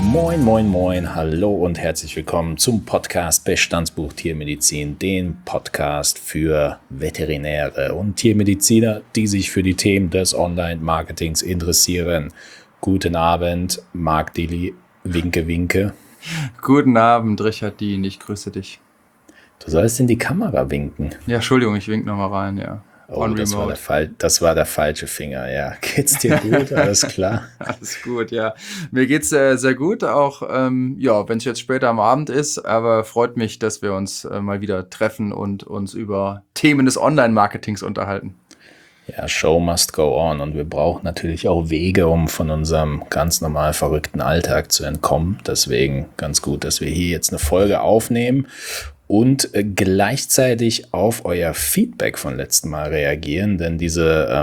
Moin, moin, moin, hallo und herzlich willkommen zum Podcast Bestandsbuch Tiermedizin, den Podcast für Veterinäre und Tiermediziner, die sich für die Themen des Online-Marketings interessieren. Guten Abend, Marc Dili, winke, winke. Guten Abend, Richard Dien, ich grüße dich. Du sollst in die Kamera winken. Ja, Entschuldigung, ich wink nochmal rein, ja. Oh, das war der falsche Finger, ja. Geht's dir gut? Alles klar? Alles gut, ja. Mir geht's sehr gut, auch wenn es jetzt später am Abend ist, aber freut mich, dass wir uns mal wieder treffen und uns über Themen des Online-Marketings unterhalten. Ja, Show must go on und wir brauchen natürlich auch Wege, um von unserem ganz normal verrückten Alltag zu entkommen. Deswegen ganz gut, dass wir hier jetzt eine Folge aufnehmen und gleichzeitig auf euer Feedback von letztem Mal reagieren, denn diese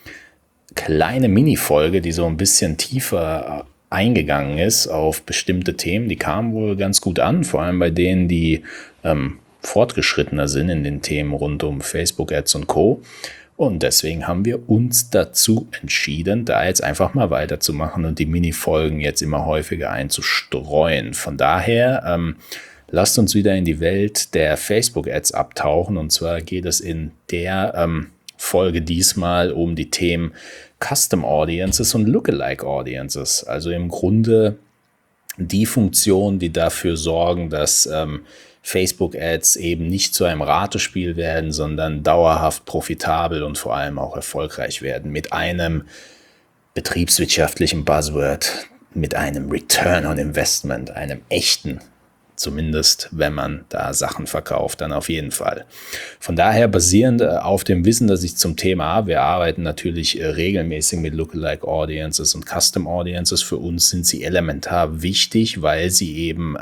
kleine Mini-Folge, die so ein bisschen tiefer eingegangen ist auf bestimmte Themen, die kam wohl ganz gut an, vor allem bei denen, die fortgeschrittener sind in den Themen rund um Facebook-Ads und Co. Und deswegen haben wir uns dazu entschieden, da jetzt einfach mal weiterzumachen und die Mini-Folgen jetzt immer häufiger einzustreuen. Von daher lasst uns wieder in die Welt der Facebook-Ads abtauchen. Und zwar geht es in der Folge diesmal um die Themen Custom Audiences und Lookalike Audiences. Also im Grunde die Funktionen, die dafür sorgen, dass Facebook-Ads eben nicht zu einem Ratespiel werden, sondern dauerhaft profitabel und vor allem auch erfolgreich werden. Mit einem betriebswirtschaftlichen Buzzword, mit einem Return on Investment, einem echten, zumindest wenn man da Sachen verkauft, dann auf jeden Fall. Von daher basierend auf dem Wissen, das ich zum Thema habe, wir arbeiten natürlich regelmäßig mit Lookalike Audiences und Custom Audiences. Für uns sind sie elementar wichtig, weil sie eben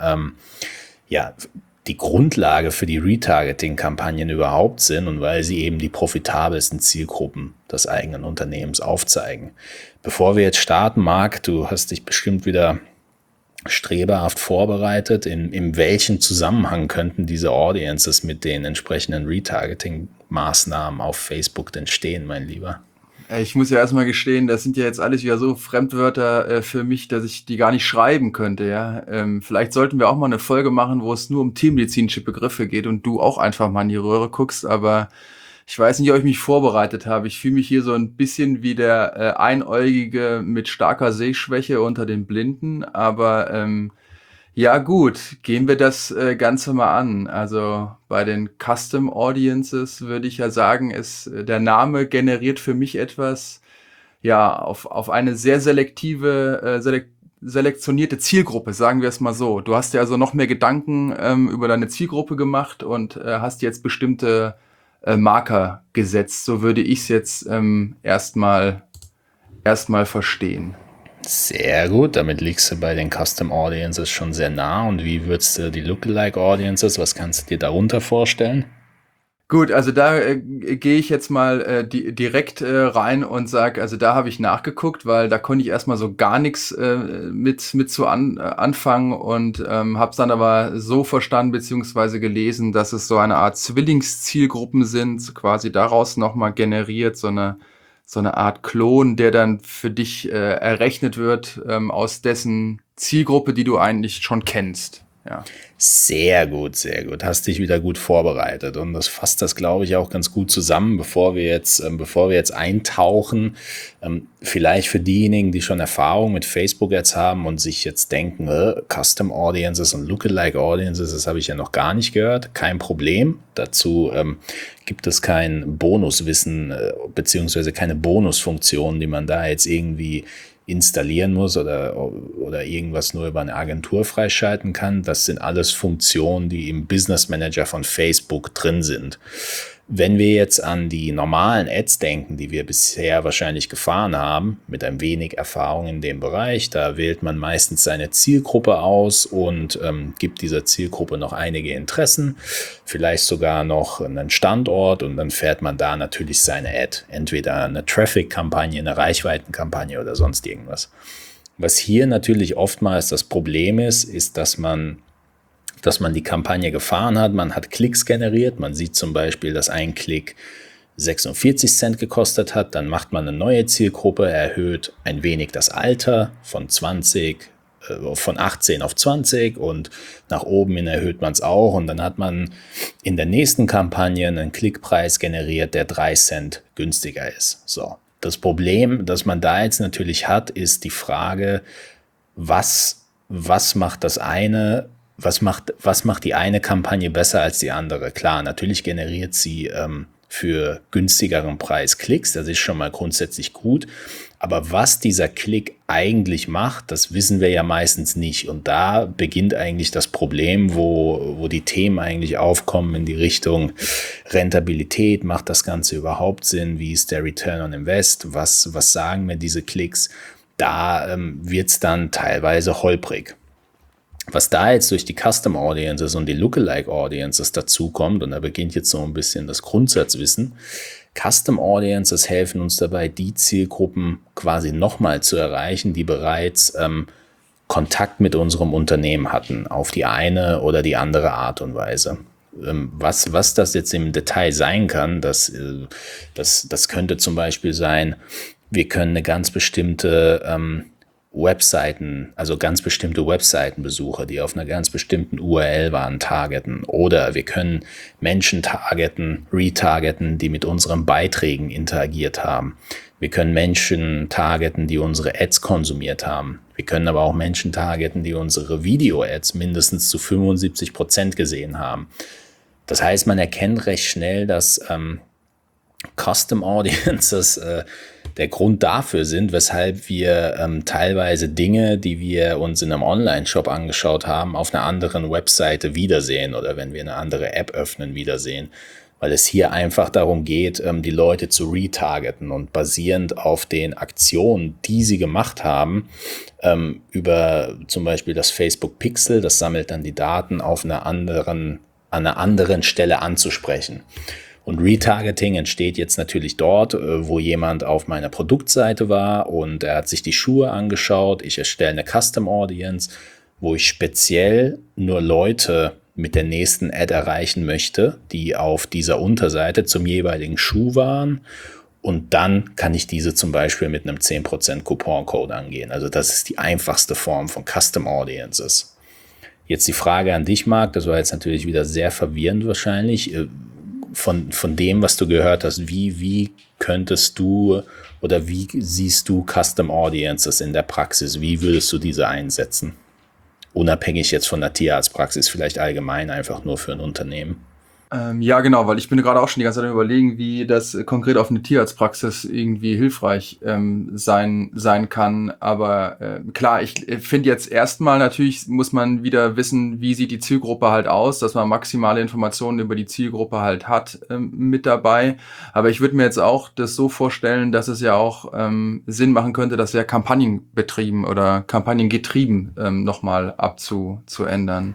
die Grundlage für die Retargeting-Kampagnen überhaupt sind und weil sie eben die profitabelsten Zielgruppen des eigenen Unternehmens aufzeigen. Bevor wir jetzt starten, Marc, du hast dich bestimmt wieder streberhaft vorbereitet. In welchem Zusammenhang könnten diese Audiences mit den entsprechenden Retargeting-Maßnahmen auf Facebook denn stehen, mein Lieber? Ich muss ja erstmal gestehen, das sind ja jetzt alles wieder so Fremdwörter für mich, dass ich die gar nicht schreiben könnte. Ja, vielleicht sollten wir auch mal eine Folge machen, wo es nur um tiermedizinische Begriffe geht und du auch einfach mal in die Röhre guckst. Aber ich weiß nicht, ob ich mich vorbereitet habe. Ich fühle mich hier so ein bisschen wie der Einäugige mit starker Sehschwäche unter den Blinden. Aber ja gut, gehen wir das Ganze mal an. Also bei den Custom Audiences würde ich ja sagen, der Name generiert für mich etwas, ja, auf eine sehr selektionierte Zielgruppe, sagen wir es mal so. Du hast ja also noch mehr Gedanken über deine Zielgruppe gemacht und hast jetzt bestimmte Marker gesetzt. So würde ich es jetzt erstmal verstehen. Sehr gut, damit liegst du bei den Custom Audiences schon sehr nah. Und wie würdest du die Lookalike Audiences, was kannst du dir darunter vorstellen? Gut, also da gehe ich jetzt mal direkt rein und sage, also da habe ich nachgeguckt, weil da konnte ich erstmal so gar nichts mit anfangen und habe es dann aber so verstanden beziehungsweise gelesen, dass es so eine Art Zwillingszielgruppen sind, quasi daraus nochmal generiert, so eine Art Klon, der dann für dich errechnet wird aus dessen Zielgruppe, die du eigentlich schon kennst. Ja. Sehr gut, sehr gut. Hast dich wieder gut vorbereitet und das fasst das, glaube ich, auch ganz gut zusammen, bevor wir jetzt eintauchen. Vielleicht für diejenigen, die schon Erfahrung mit Facebook-Ads haben und sich jetzt denken, Custom Audiences und Lookalike Audiences, das habe ich ja noch gar nicht gehört. Kein Problem. Dazu gibt es kein Bonuswissen beziehungsweise keine Bonusfunktion, die man da jetzt irgendwie installieren muss oder irgendwas nur über eine Agentur freischalten kann. Das sind alles Funktionen, die im Business Manager von Facebook drin sind. Wenn wir jetzt an die normalen Ads denken, die wir bisher wahrscheinlich gefahren haben, mit ein wenig Erfahrung in dem Bereich, da wählt man meistens seine Zielgruppe aus und gibt dieser Zielgruppe noch einige Interessen, vielleicht sogar noch einen Standort und dann fährt man da natürlich seine Ad. Entweder eine Traffic-Kampagne, eine Reichweitenkampagne oder sonst irgendwas. Was hier natürlich oftmals das Problem ist, dass man die Kampagne gefahren hat, man hat Klicks generiert, man sieht zum Beispiel, dass ein Klick 46 Cent gekostet hat, dann macht man eine neue Zielgruppe, erhöht ein wenig das Alter von 20 von 18 auf 20 und nach oben hin erhöht man es auch und dann hat man in der nächsten Kampagne einen Klickpreis generiert, der 3 Cent günstiger ist. So. Das Problem, das man da jetzt natürlich hat, ist die Frage, was macht das eine, was macht die eine Kampagne besser als die andere? Klar, natürlich generiert sie für günstigeren Preis Klicks, das ist schon mal grundsätzlich gut. Aber was dieser Klick eigentlich macht, das wissen wir ja meistens nicht. Und da beginnt eigentlich das Problem, wo die Themen eigentlich aufkommen in die Richtung Rentabilität. Macht das Ganze überhaupt Sinn? Wie ist der Return on Invest? Was sagen mir diese Klicks? Da wird es dann teilweise holprig. Was da jetzt durch die Custom Audiences und die Lookalike Audiences dazukommt, und da beginnt jetzt so ein bisschen das Grundsatzwissen, Custom Audiences helfen uns dabei, die Zielgruppen quasi nochmal zu erreichen, die bereits Kontakt mit unserem Unternehmen hatten, auf die eine oder die andere Art und Weise. Was das jetzt im Detail sein kann, das könnte zum Beispiel sein, wir können eine ganz bestimmte Webseiten, also ganz bestimmte Webseitenbesucher, die auf einer ganz bestimmten URL waren, targeten. Oder wir können Menschen retargeten, die mit unseren Beiträgen interagiert haben. Wir können Menschen targeten, die unsere Ads konsumiert haben. Wir können aber auch Menschen targeten, die unsere Video-Ads mindestens zu 75% gesehen haben. Das heißt, man erkennt recht schnell, dass Custom Audiences der Grund dafür sind, weshalb wir teilweise Dinge, die wir uns in einem Online-Shop angeschaut haben, auf einer anderen Webseite wiedersehen oder wenn wir eine andere App öffnen, wiedersehen. Weil es hier einfach darum geht, die Leute zu retargeten und basierend auf den Aktionen, die sie gemacht haben, über zum Beispiel das Facebook Pixel, das sammelt dann die Daten an einer anderen Stelle anzusprechen. Und Retargeting entsteht jetzt natürlich dort, wo jemand auf meiner Produktseite war und er hat sich die Schuhe angeschaut. Ich erstelle eine Custom Audience, wo ich speziell nur Leute mit der nächsten Ad erreichen möchte, die auf dieser Unterseite zum jeweiligen Schuh waren. Und dann kann ich diese zum Beispiel mit einem 10% Couponcode angehen. Also das ist die einfachste Form von Custom Audiences. Jetzt die Frage an dich, Marc, das war jetzt natürlich wieder sehr verwirrend wahrscheinlich. Von dem, was du gehört hast, wie könntest du oder wie siehst du Custom Audiences in der Praxis? Wie würdest du diese einsetzen? Unabhängig jetzt von der Tierarztpraxis, vielleicht allgemein einfach nur für ein Unternehmen. Ja, genau, weil ich bin gerade auch schon die ganze Zeit am Überlegen, wie das konkret auf eine Tierarztpraxis irgendwie hilfreich sein kann. Aber klar, ich finde jetzt erstmal natürlich muss man wieder wissen, wie sieht die Zielgruppe halt aus, dass man maximale Informationen über die Zielgruppe halt hat mit dabei. Aber ich würde mir jetzt auch das so vorstellen, dass es ja auch Sinn machen könnte, das ja kampagnenbetrieben oder kampagnengetrieben nochmal abzuändern.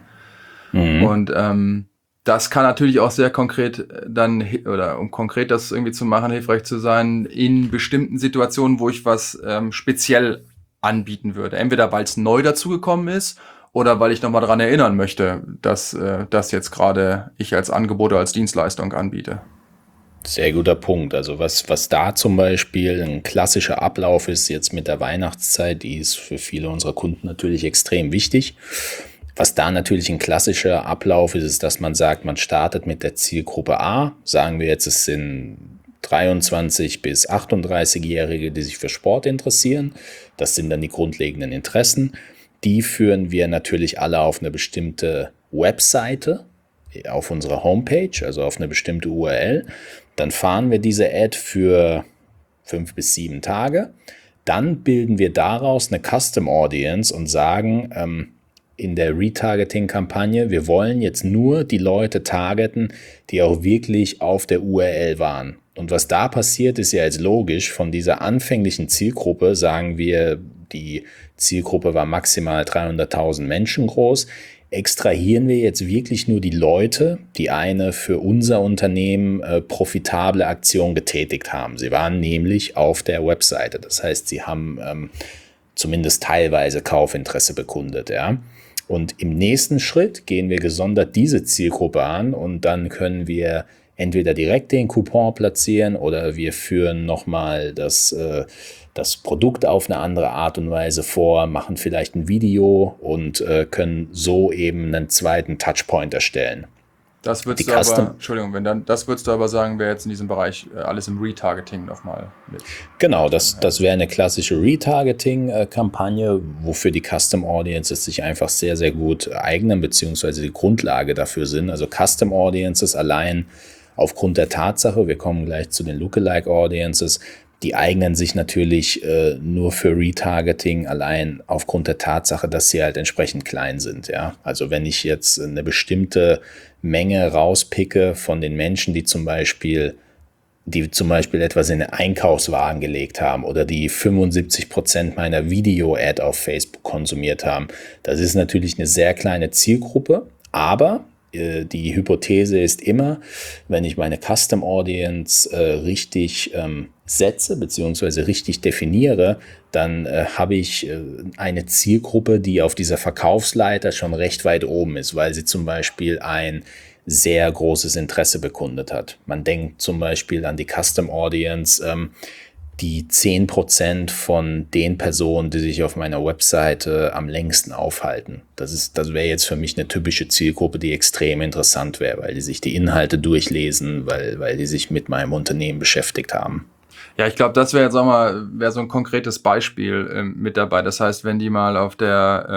Und das kann natürlich auch sehr konkret dann, oder um konkret das irgendwie zu machen, hilfreich zu sein, in bestimmten Situationen, wo ich was speziell anbieten würde. Entweder weil es neu dazugekommen ist oder weil ich nochmal daran erinnern möchte, dass das jetzt gerade ich als Angebot oder als Dienstleistung anbiete. Sehr guter Punkt. Also was da zum Beispiel ein klassischer Ablauf ist jetzt mit der Weihnachtszeit, die ist für viele unserer Kunden natürlich extrem wichtig. Was da natürlich ein klassischer Ablauf ist, ist, dass man sagt, man startet mit der Zielgruppe A. Sagen wir jetzt, es sind 23 bis 38-Jährige, die sich für Sport interessieren. Das sind dann die grundlegenden Interessen. Die führen wir natürlich alle auf eine bestimmte Webseite, auf unsere Homepage, also auf eine bestimmte URL. Dann fahren wir diese Ad für 5 bis 7 Tage. Dann bilden wir daraus eine Custom Audience und sagen, in der Retargeting-Kampagne, wir wollen jetzt nur die Leute targeten, die auch wirklich auf der URL waren. Und was da passiert, ist ja jetzt logisch. Von dieser anfänglichen Zielgruppe, sagen wir, die Zielgruppe war maximal 300.000 Menschen groß, extrahieren wir jetzt wirklich nur die Leute, die eine für unser Unternehmen profitable Aktion getätigt haben. Sie waren nämlich auf der Webseite. Das heißt, sie haben zumindest teilweise Kaufinteresse bekundet, ja. Und im nächsten Schritt gehen wir gesondert diese Zielgruppe an und dann können wir entweder direkt den Coupon platzieren oder wir führen nochmal das Produkt auf eine andere Art und Weise vor, machen vielleicht ein Video und können so eben einen zweiten Touchpoint erstellen. Das würdest du aber, Entschuldigung, das würdest du aber sagen, wäre jetzt in diesem Bereich alles im Retargeting nochmal mit. Genau, das wäre eine klassische Retargeting-Kampagne, wofür die Custom Audiences sich einfach sehr, sehr gut eignen, beziehungsweise die Grundlage dafür sind. Also Custom Audiences allein aufgrund der Tatsache, wir kommen gleich zu den Lookalike Audiences, die eignen sich natürlich nur für Retargeting allein aufgrund der Tatsache, dass sie halt entsprechend klein sind. Ja? Also wenn ich jetzt eine bestimmte Menge rauspicke von den Menschen, die zum Beispiel etwas in den Einkaufswagen gelegt haben oder die 75% meiner Video-Ad auf Facebook konsumiert haben, das ist natürlich eine sehr kleine Zielgruppe, aber die Hypothese ist immer, wenn ich meine Custom Audience richtig setze bzw. richtig definiere, dann habe ich eine Zielgruppe, die auf dieser Verkaufsleiter schon recht weit oben ist, weil sie zum Beispiel ein sehr großes Interesse bekundet hat. Man denkt zum Beispiel an die Custom Audience, die 10% von den Personen, die sich auf meiner Webseite am längsten aufhalten. Das wäre jetzt für mich eine typische Zielgruppe, die extrem interessant wäre, weil die sich die Inhalte durchlesen, weil die sich mit meinem Unternehmen beschäftigt haben. Ja, ich glaube, das wäre jetzt auch mal so ein konkretes Beispiel mit dabei. Das heißt, wenn die mal auf der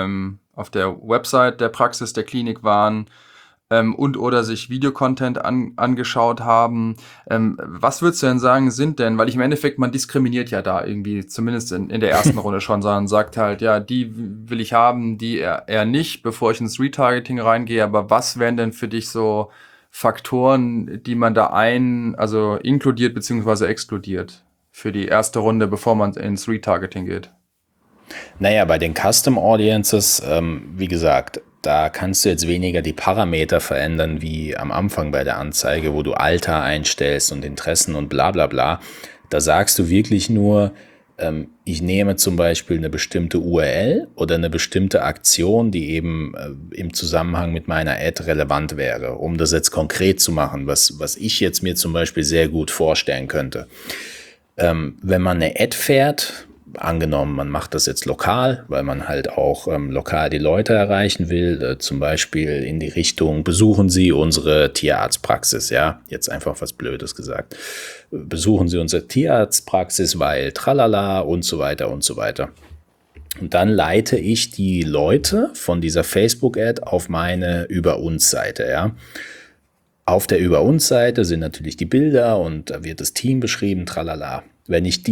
Website der Praxis der Klinik waren, und oder sich Videocontent angeschaut haben. Was würdest du denn sagen, sind denn, weil ich im Endeffekt, man diskriminiert ja da irgendwie, zumindest in der ersten Runde schon, sondern sagt halt, ja, die will ich haben, die eher nicht, bevor ich ins Retargeting reingehe, aber was wären denn für dich so Faktoren, die man da also inkludiert bzw. exkludiert für die erste Runde, bevor man ins Retargeting geht? Naja, bei den Custom Audiences, wie gesagt, da kannst du jetzt weniger die Parameter verändern wie am Anfang bei der Anzeige, wo du Alter einstellst und Interessen und bla bla bla. Da sagst du wirklich nur, ich nehme zum Beispiel eine bestimmte URL oder eine bestimmte Aktion, die eben im Zusammenhang mit meiner Ad relevant wäre, um das jetzt konkret zu machen, was ich jetzt mir zum Beispiel sehr gut vorstellen könnte. Wenn man eine Ad fährt, angenommen, man macht das jetzt lokal, weil man halt auch lokal die Leute erreichen will, zum Beispiel in die Richtung, besuchen Sie unsere Tierarztpraxis, ja, jetzt einfach was Blödes gesagt. Besuchen Sie unsere Tierarztpraxis, weil tralala und so weiter und so weiter. Und dann leite ich die Leute von dieser Facebook-Ad auf meine Über-uns-Seite, ja. Auf der Über-uns-Seite sind natürlich die Bilder und da wird das Team beschrieben, tralala. Wenn ich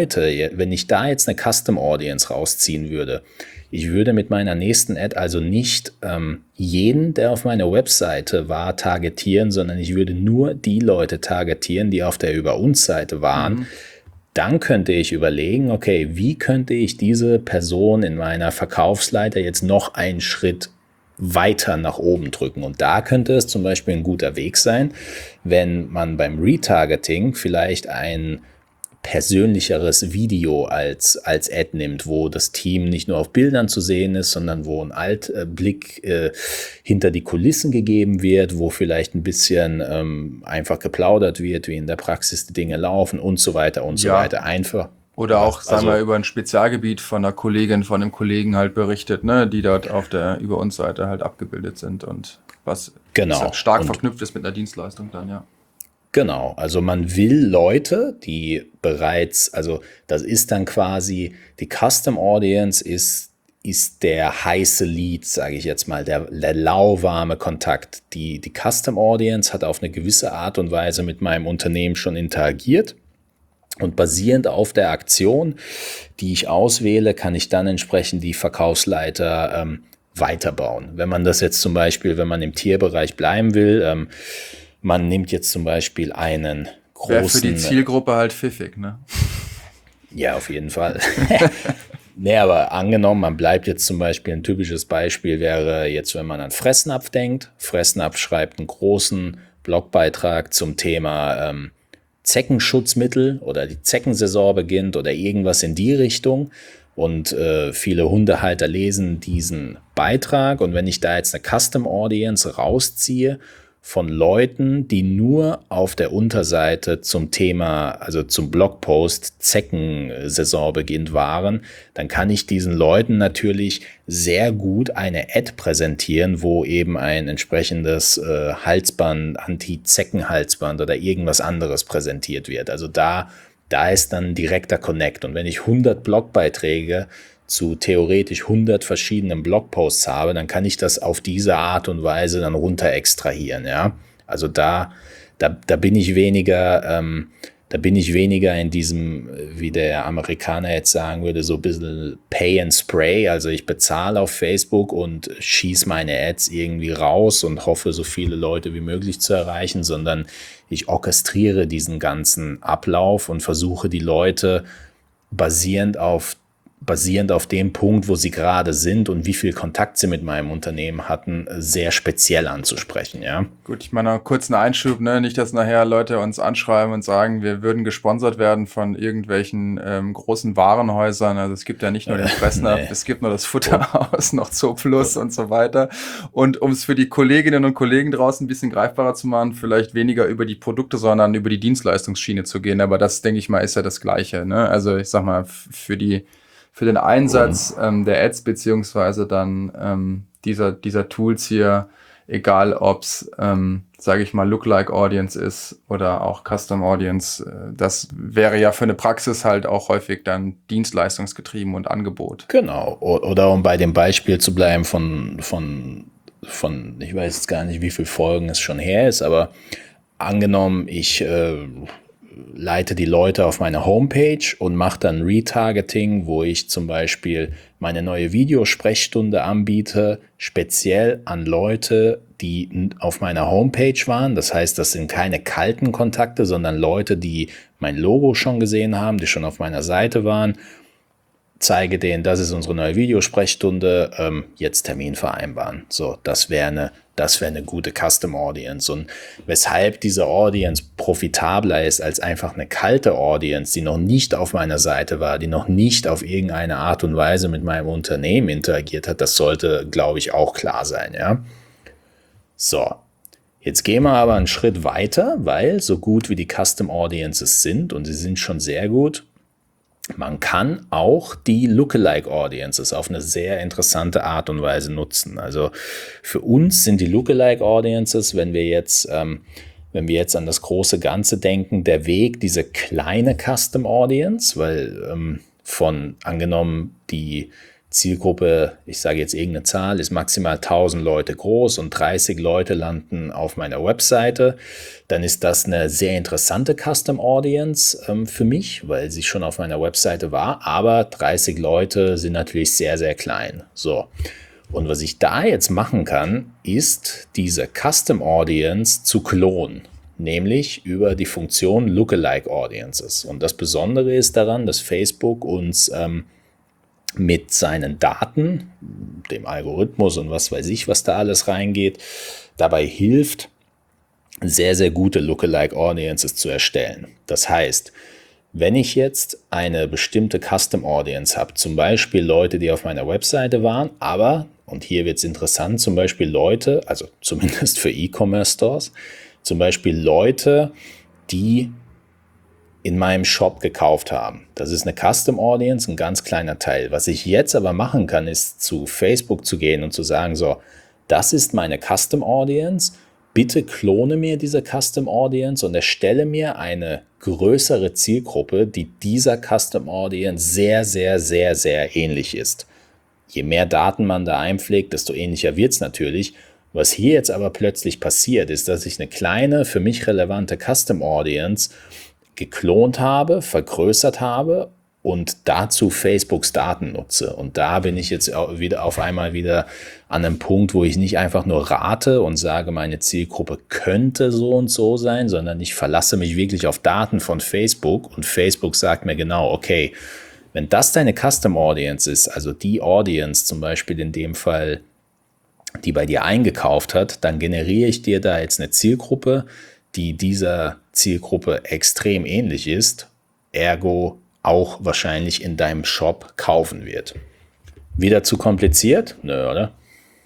da jetzt eine Custom Audience rausziehen würde, ich würde mit meiner nächsten Ad also nicht jeden, der auf meiner Webseite war, targetieren, sondern ich würde nur die Leute targetieren, die auf der Über-uns-Seite waren. Mhm. Dann könnte ich überlegen, okay, wie könnte ich diese Person in meiner Verkaufsleiter jetzt noch einen Schritt weiter nach oben drücken. Und da könnte es zum Beispiel ein guter Weg sein, wenn man beim Retargeting vielleicht ein persönlicheres Video als Ad nimmt, wo das Team nicht nur auf Bildern zu sehen ist, sondern wo ein Blick hinter die Kulissen gegeben wird, wo vielleicht ein bisschen einfach geplaudert wird, wie in der Praxis die Dinge laufen und so weiter und so weiter. Einfach. Oder auch, sagen wir, über ein Spezialgebiet von einer Kollegin, von einem Kollegen halt berichtet, ne, die dort auf der Über-uns-Seite halt abgebildet sind und was stark verknüpft ist mit einer Dienstleistung dann, ja. Genau, also man will Leute, die bereits, also das ist dann quasi, die Custom Audience ist der heiße Lead, sage ich jetzt mal, der lauwarme Kontakt. Die Custom Audience hat auf eine gewisse Art und Weise mit meinem Unternehmen schon interagiert. Und basierend auf der Aktion, die ich auswähle, kann ich dann entsprechend die Verkaufsleiter weiterbauen. Wenn man das jetzt zum Beispiel, wenn man im Tierbereich bleiben will, man nimmt jetzt zum Beispiel einen großen... Wäre für die Zielgruppe halt pfiffig, ne? Ja, auf jeden Fall. Nee, aber angenommen, man bleibt jetzt zum Beispiel, ein typisches Beispiel wäre jetzt, wenn man an Fressnapf denkt. Fressnapf schreibt einen großen Blogbeitrag zum Thema Zeckenschutzmittel oder die Zeckensaison beginnt oder irgendwas in die Richtung. Und viele Hundehalter lesen diesen Beitrag. Und wenn ich da jetzt eine Custom Audience rausziehe von Leuten, die nur auf der Unterseite zum Thema, also zum Blogpost Zeckensaisonbeginn waren, dann kann ich diesen Leuten natürlich sehr gut eine Ad präsentieren, wo eben ein entsprechendes Halsband, Anti-Zecken-Halsband oder irgendwas anderes präsentiert wird. Also da ist dann direkter Connect. Und wenn ich 100 Blogbeiträge zu theoretisch 100 verschiedenen Blogposts habe, dann kann ich das auf diese Art und Weise dann runter extrahieren. Ja? Also da bin ich weniger in diesem, wie der Amerikaner jetzt sagen würde, so ein bisschen Pay and Spray. Also ich bezahle auf Facebook und schieße meine Ads irgendwie raus und hoffe, so viele Leute wie möglich zu erreichen, sondern ich orchestriere diesen ganzen Ablauf und versuche die Leute basierend auf dem Punkt, wo sie gerade sind und wie viel Kontakt sie mit meinem Unternehmen hatten, sehr speziell anzusprechen, ja. Gut, ich meine, kurz einen Einschub, ne? Nicht, dass nachher Leute uns anschreiben und sagen, wir würden gesponsert werden von irgendwelchen großen Warenhäusern. Also es gibt ja nicht nur den Fressnapf, es gibt nur das Futterhaus, noch Zooplus und so weiter. Und um es für die Kolleginnen und Kollegen draußen ein bisschen greifbarer zu machen, vielleicht weniger über die Produkte, sondern über die Dienstleistungsschiene zu gehen. Aber das, denke ich mal, ist ja das Gleiche, ne? Also ich sag mal, für den Einsatz der Ads beziehungsweise dann dieser Tools hier, egal ob es, sage ich mal, Lookalike Audience ist oder auch Custom Audience, das wäre ja für eine Praxis halt auch häufig dann dienstleistungsgetrieben und Angebot. Genau, oder um bei dem Beispiel zu bleiben von ich weiß jetzt gar nicht, wie viele Folgen es schon her ist, aber angenommen, ich leite die Leute auf meine Homepage und mache dann Retargeting, wo ich zum Beispiel meine neue Videosprechstunde anbiete, speziell an Leute, die auf meiner Homepage waren. Das heißt, das sind keine kalten Kontakte, sondern Leute, die mein Logo schon gesehen haben, die schon auf meiner Seite waren. Zeige denen, das ist unsere neue Videosprechstunde, jetzt Termin vereinbaren. So, das wäre eine gute Custom Audience. Und weshalb diese Audience profitabler ist als einfach eine kalte Audience, die noch nicht auf meiner Seite war, die noch nicht auf irgendeine Art und Weise mit meinem Unternehmen interagiert hat, das sollte, glaube ich, auch klar sein, ja. So, jetzt gehen wir aber einen Schritt weiter, weil so gut wie die Custom Audiences sind, und sie sind schon sehr gut, man kann auch die Lookalike Audiences auf eine sehr interessante Art und Weise nutzen. Also für uns sind die Lookalike Audiences, wenn wir jetzt an das große Ganze denken, der Weg, diese kleine Custom Audience, weil angenommen die Zielgruppe, ich sage jetzt irgendeine Zahl, ist maximal 1000 Leute groß und 30 Leute landen auf meiner Webseite, dann ist das eine sehr interessante Custom Audience für mich, weil sie schon auf meiner Webseite war, aber 30 Leute sind natürlich sehr, sehr klein. So. Und was ich da jetzt machen kann, ist diese Custom Audience zu klonen, nämlich über die Funktion Lookalike Audiences. Und das Besondere ist daran, dass Facebook uns mit seinen Daten, dem Algorithmus und was weiß ich, was da alles reingeht, dabei hilft, sehr, sehr gute Lookalike Audiences zu erstellen. Das heißt, wenn ich jetzt eine bestimmte Custom Audience habe, zum Beispiel Leute, die auf meiner Webseite waren, aber, und hier wird es interessant, zum Beispiel Leute, also zumindest für E-Commerce Stores, zum Beispiel Leute, die in meinem Shop gekauft haben. Das ist eine Custom Audience, ein ganz kleiner Teil. Was ich jetzt aber machen kann, ist zu Facebook zu gehen und zu sagen, so, das ist meine Custom Audience, bitte klone mir diese Custom Audience und erstelle mir eine größere Zielgruppe, die dieser Custom Audience sehr, sehr, sehr, sehr ähnlich ist. Je mehr Daten man da einpflegt, desto ähnlicher wird es natürlich. Was hier jetzt aber plötzlich passiert, ist, dass ich eine kleine, für mich relevante Custom Audience geklont habe, vergrößert habe und dazu Facebooks Daten nutze. Und da bin ich jetzt auf einmal wieder an einem Punkt, wo ich nicht einfach nur rate und sage, meine Zielgruppe könnte so und so sein, sondern ich verlasse mich wirklich auf Daten von Facebook und Facebook sagt mir genau, okay, wenn das deine Custom Audience ist, also die Audience zum Beispiel in dem Fall, die bei dir eingekauft hat, dann generiere ich dir da jetzt eine Zielgruppe, die dieser Zielgruppe extrem ähnlich ist, ergo auch wahrscheinlich in deinem Shop kaufen wird. Wieder zu kompliziert? Nö, oder?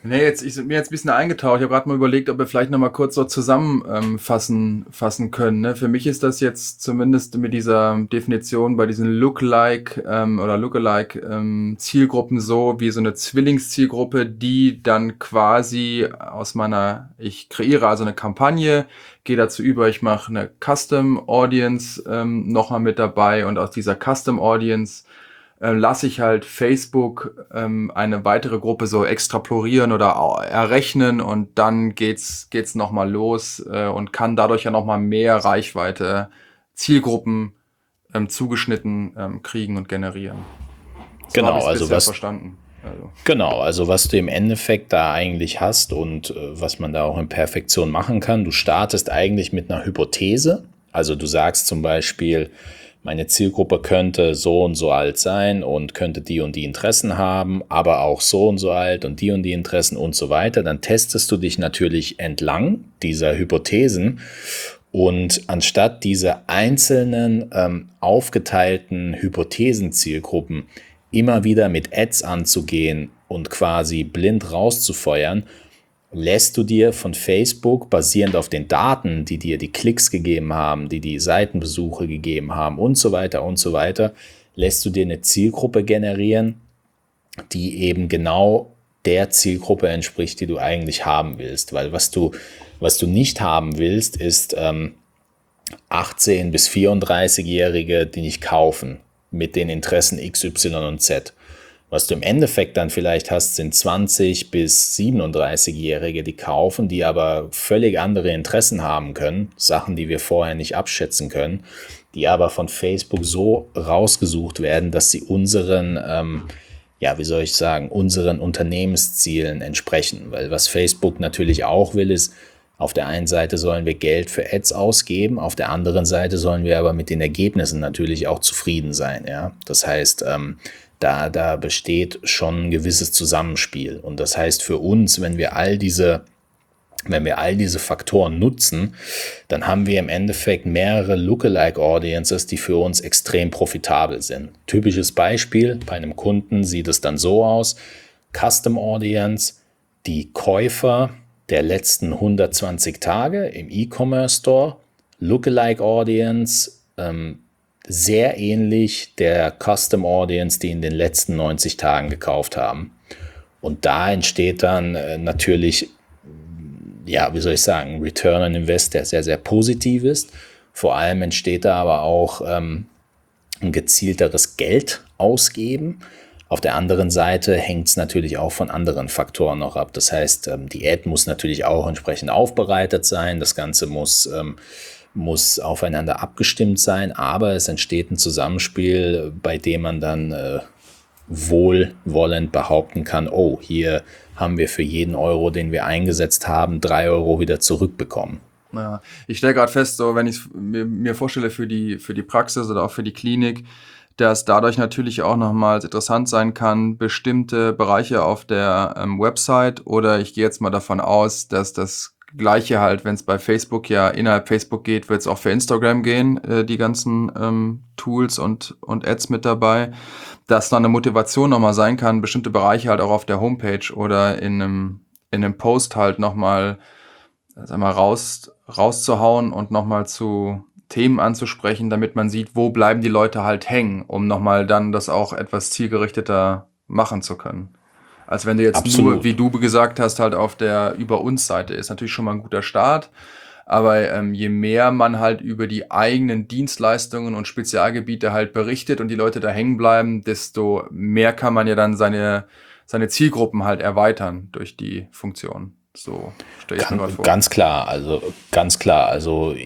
Nee, ich bin mir jetzt ein bisschen eingetaucht. Ich habe gerade mal überlegt, ob wir vielleicht noch mal kurz so fassen können. Ne? Für mich ist das jetzt zumindest mit dieser Definition bei diesen Lookalike oder Lookalike Zielgruppen so wie so eine Zwillingszielgruppe, die dann quasi ich kreiere also eine Kampagne, gehe dazu über, ich mache eine Custom Audience nochmal mit dabei und aus dieser Custom Audience lasse ich halt Facebook eine weitere Gruppe so extrapolieren oder errechnen und dann geht's nochmal los und kann dadurch ja nochmal mehr Reichweite, Zielgruppen zugeschnitten kriegen und generieren. So habe Genau, ich es also bisher verstanden. Also. Genau, also was du im Endeffekt da eigentlich hast und was man da auch in Perfektion machen kann, du startest eigentlich mit einer Hypothese. Also du sagst zum Beispiel, meine Zielgruppe könnte so und so alt sein und könnte die und die Interessen haben, aber auch so und so alt und die Interessen und so weiter. Dann testest du dich natürlich entlang dieser Hypothesen und anstatt diese einzelnen aufgeteilten Hypothesenzielgruppen immer wieder mit Ads anzugehen und quasi blind rauszufeuern, lässt du dir von Facebook basierend auf den Daten, die dir die Klicks gegeben haben, die die Seitenbesuche gegeben haben und so weiter, lässt du dir eine Zielgruppe generieren, die eben genau der Zielgruppe entspricht, die du eigentlich haben willst. Weil was du nicht haben willst, ist 18- bis 34-Jährige, die nicht kaufen, mit den Interessen X, Y und Z. Was du im Endeffekt dann vielleicht hast, sind 20- bis 37-Jährige, die kaufen, die aber völlig andere Interessen haben können, Sachen, die wir vorher nicht abschätzen können, die aber von Facebook so rausgesucht werden, dass sie unseren Unternehmenszielen entsprechen. Weil was Facebook natürlich auch will, ist, auf der einen Seite sollen wir Geld für Ads ausgeben, auf der anderen Seite sollen wir aber mit den Ergebnissen natürlich auch zufrieden sein. Ja? Das heißt, da besteht schon ein gewisses Zusammenspiel. Und das heißt für uns, wenn wir all diese Faktoren nutzen, dann haben wir im Endeffekt mehrere Lookalike Audiences, die für uns extrem profitabel sind. Typisches Beispiel, bei einem Kunden sieht es dann so aus: Custom Audience, die Käufer der letzten 120 Tage im E-Commerce Store, Lookalike Audience, sehr ähnlich der Custom Audience, die in den letzten 90 Tagen gekauft haben. Und da entsteht dann natürlich, Return on Invest, der sehr, sehr positiv ist. Vor allem entsteht da aber auch ein gezielteres Geld ausgeben. Auf der anderen Seite hängt es natürlich auch von anderen Faktoren noch ab. Das heißt, die Ad muss natürlich auch entsprechend aufbereitet sein. Das Ganze muss aufeinander abgestimmt sein, aber es entsteht ein Zusammenspiel, bei dem man dann wohlwollend behaupten kann, oh, hier haben wir für jeden Euro, den wir eingesetzt haben, 3 Euro wieder zurückbekommen. Ja, ich stelle gerade fest, so wenn ich es mir vorstelle für die Praxis oder auch für die Klinik, dass dadurch natürlich auch nochmals interessant sein kann, bestimmte Bereiche auf der Website, oder ich gehe jetzt mal davon aus, dass das Gleiche halt, wenn es bei Facebook ja innerhalb Facebook geht, wird es auch für Instagram gehen, die ganzen Tools und Ads mit dabei, dass dann eine Motivation nochmal sein kann, bestimmte Bereiche halt auch auf der Homepage oder in einem Post halt nochmal, sag mal, rauszuhauen und nochmal zu Themen anzusprechen, damit man sieht, wo bleiben die Leute halt hängen, um nochmal dann das auch etwas zielgerichteter machen zu können. Als wenn du jetzt Absolut. nur, wie du gesagt hast, halt auf der Über uns Seite ist natürlich schon mal ein guter Start. Aber je mehr man halt über die eigenen Dienstleistungen und Spezialgebiete halt berichtet und die Leute da hängen bleiben, desto mehr kann man ja dann seine Zielgruppen halt erweitern durch die Funktion. So stelle ich mir gerade vor. Ganz klar. Also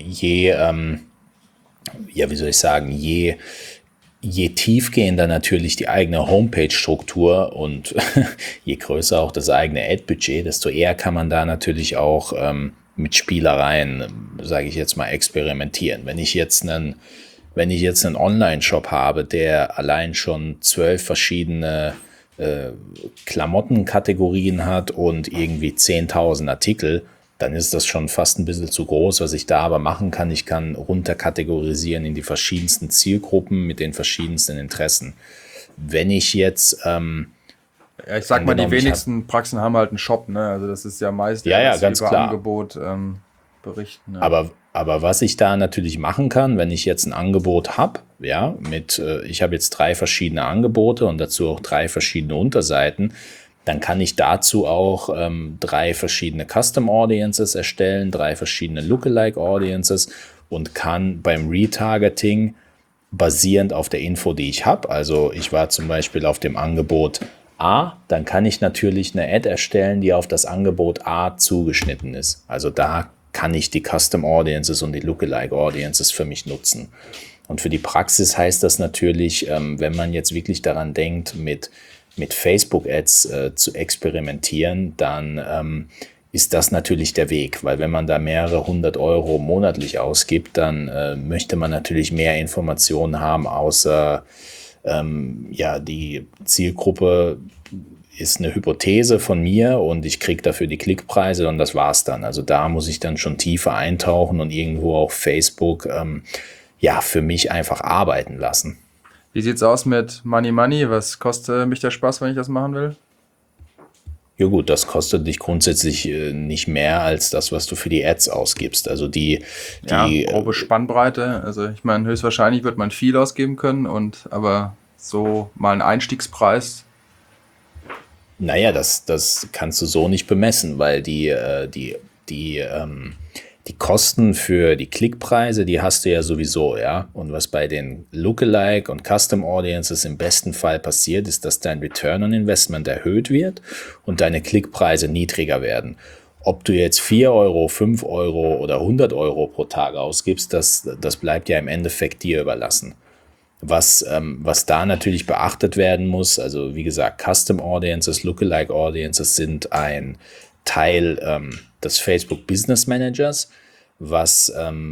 je tiefgehender natürlich die eigene Homepage-Struktur und je größer auch das eigene Ad-Budget, desto eher kann man da natürlich auch mit Spielereien, sage ich jetzt mal, experimentieren. Wenn ich jetzt einen Online-Shop habe, der allein schon 12 verschiedene Klamottenkategorien hat und irgendwie 10.000 Artikel, dann ist das schon fast ein bisschen zu groß. Was ich da aber machen kann, ich kann runterkategorisieren in die verschiedensten Zielgruppen mit den verschiedensten Interessen. Wenn ich jetzt Ja, ich sag mal, die angenommen, ich habe wenigsten Praxen haben halt einen Shop, ne? Also das ist ja meist ja, ja, dass sie ganz über klar. Angebot berichten, ja. Aber was ich da natürlich machen kann, wenn ich jetzt ein Angebot habe, ja, ich habe jetzt 3 verschiedene Angebote und dazu auch 3 verschiedene Unterseiten, dann kann ich dazu auch 3 verschiedene Custom Audiences erstellen, 3 verschiedene Lookalike Audiences und kann beim Retargeting basierend auf der Info, die ich habe, also ich war zum Beispiel auf dem Angebot A, dann kann ich natürlich eine Ad erstellen, die auf das Angebot A zugeschnitten ist. Also da kann ich die Custom Audiences und die Lookalike Audiences für mich nutzen. Und für die Praxis heißt das natürlich, wenn man jetzt wirklich daran denkt, mit Facebook-Ads zu experimentieren, dann ist das natürlich der Weg, weil wenn man da mehrere 100 € monatlich ausgibt, dann möchte man natürlich mehr Informationen haben, außer ja, die Zielgruppe ist eine Hypothese von mir und ich kriege dafür die Klickpreise und das war's dann. Also da muss ich dann schon tiefer eintauchen und irgendwo auch Facebook ja, für mich einfach arbeiten lassen. Wie sieht's aus mit Money Money? Was kostet mich der Spaß, wenn ich das machen will? Ja gut, das kostet dich grundsätzlich nicht mehr als das, was du für die Ads ausgibst. Also Ja, grobe Spannbreite. Also ich meine, höchstwahrscheinlich wird man viel ausgeben können, aber so mal ein Einstiegspreis. naja, das kannst du so nicht bemessen, weil die Kosten für die Klickpreise, die hast du ja sowieso, ja. Und was bei den Lookalike und Custom Audiences im besten Fall passiert, ist, dass dein Return on Investment erhöht wird und deine Klickpreise niedriger werden. Ob du jetzt 4 €, 5 € oder 100 € pro Tag ausgibst, das bleibt ja im Endeffekt dir überlassen. Was da natürlich beachtet werden muss, also wie gesagt, Custom Audiences, Lookalike Audiences sind ein Teil des Facebook Business Managers, was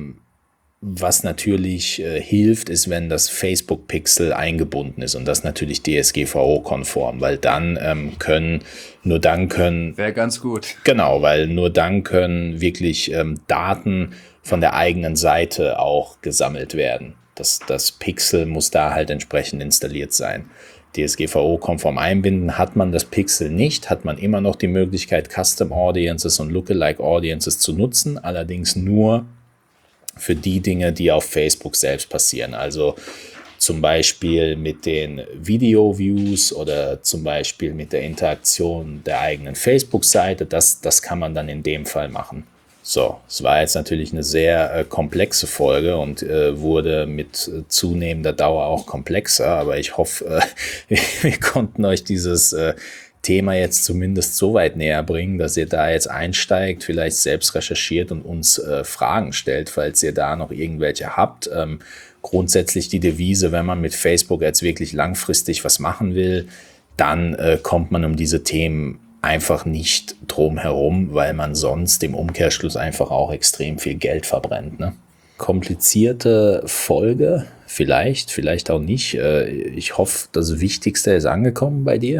natürlich hilft, ist, wenn das Facebook Pixel eingebunden ist und das natürlich DSGVO-konform, weil dann können Wäre ganz gut. genau, weil nur dann können wirklich Daten von der eigenen Seite auch gesammelt werden. Das Pixel muss da halt entsprechend installiert sein. DSGVO-konform einbinden, hat man das Pixel nicht, hat man immer noch die Möglichkeit, Custom Audiences und Lookalike Audiences zu nutzen, allerdings nur für die Dinge, die auf Facebook selbst passieren. Also zum Beispiel mit den Video-Views oder zum Beispiel mit der Interaktion der eigenen Facebook-Seite. Das kann man dann in dem Fall machen. So, es war jetzt natürlich eine sehr komplexe Folge und wurde mit zunehmender Dauer auch komplexer, aber ich hoffe, wir konnten euch dieses Thema jetzt zumindest so weit näher bringen, dass ihr da jetzt einsteigt, vielleicht selbst recherchiert und uns Fragen stellt, falls ihr da noch irgendwelche habt. Grundsätzlich die Devise, wenn man mit Facebook jetzt wirklich langfristig was machen will, dann kommt man um diese Themen einfach nicht drum herum, weil man sonst im Umkehrschluss einfach auch extrem viel Geld verbrennt. Ne? Komplizierte Folge, vielleicht auch nicht. Ich hoffe, das Wichtigste ist angekommen bei dir.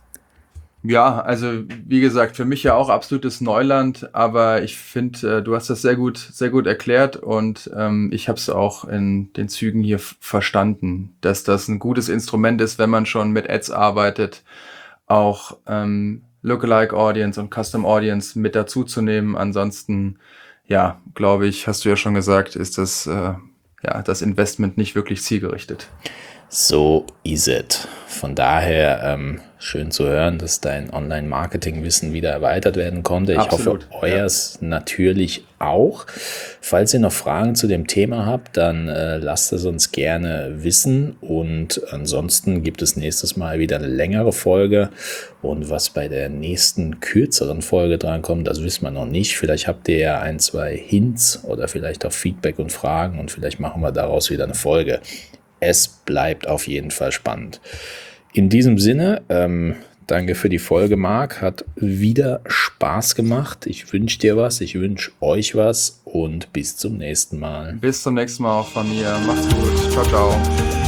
Ja, also wie gesagt, für mich ja auch absolutes Neuland, aber ich finde, du hast das sehr gut erklärt und ich habe es auch in den Zügen hier verstanden, dass das ein gutes Instrument ist, wenn man schon mit Ads arbeitet, auch Lookalike Audience und Custom Audience mit dazu zu nehmen. Ansonsten, ja, glaube ich, hast du ja schon gesagt, ist das das Investment nicht wirklich zielgerichtet. So is it. Von daher schön zu hören, dass dein Online-Marketing-Wissen wieder erweitert werden konnte. Ich Absolut, hoffe, euers natürlich auch. Falls ihr noch Fragen zu dem Thema habt, dann lasst es uns gerne wissen. Und ansonsten gibt es nächstes Mal wieder eine längere Folge. Und was bei der nächsten kürzeren Folge drankommt, das wissen wir noch nicht. Vielleicht habt ihr ja 1, 2 Hints oder vielleicht auch Feedback und Fragen und vielleicht machen wir daraus wieder eine Folge. Es bleibt auf jeden Fall spannend. In diesem Sinne, danke für die Folge, Marc. Hat wieder Spaß gemacht. Ich wünsche dir was, ich wünsche euch was und bis zum nächsten Mal. Bis zum nächsten Mal auch von mir. Macht's gut. Ciao, ciao.